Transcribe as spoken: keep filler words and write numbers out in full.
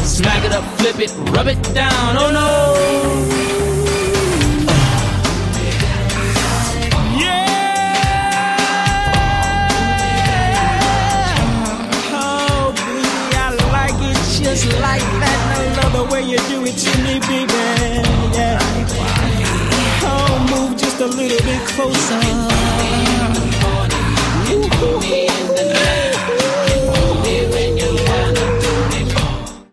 Smack it up, flip it, rub it down, oh no. Just like that, I love the way you do it to me, baby. Yeah. Oh, move just a little bit closer.